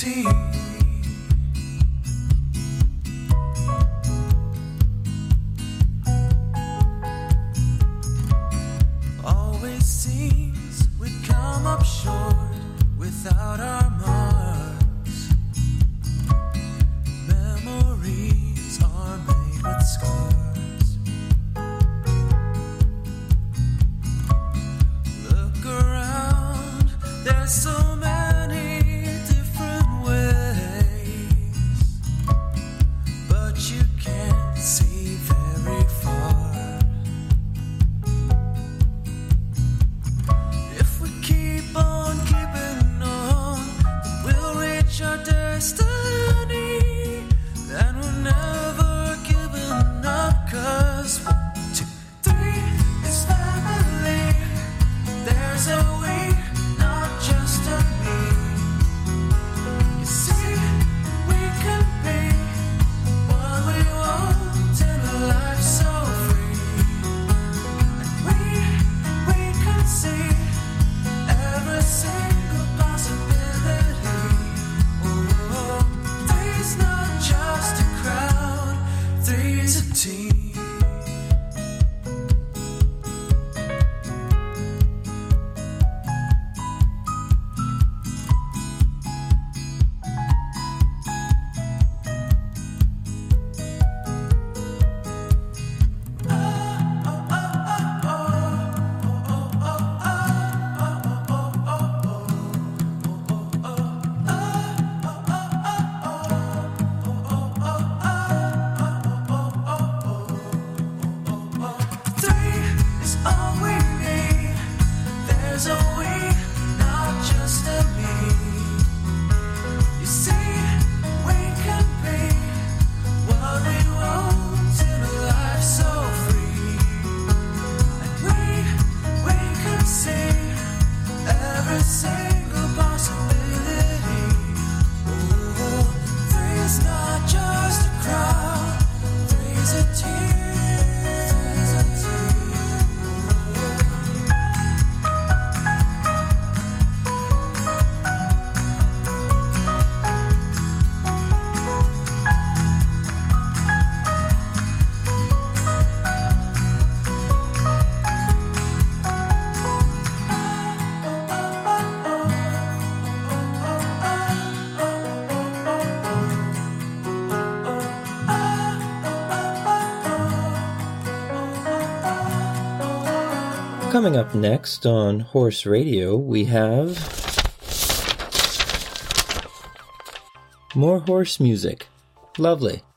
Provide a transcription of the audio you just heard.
Always seems we'd come up short without our marks. Memories are made with scars. Look around, there's so many different ways, but you can't see very far. If we keep on keeping on, we'll reach our destiny. And we're never giving up, 'cause 1, 2, 3 is family. There's a we, not just a me. You see, we can be what we want in a life so free. And we can see every single possibility. Oh, three's not just a crowd, three's a team. Three is all we need. There's a we, not just a me. You see, we can be what we want in a life so free. And we can see every single possibility. Oh, three's not just a crowd, three's a team. Three's a team. Coming up next on Horse Radio, we have more horse music. Lovely.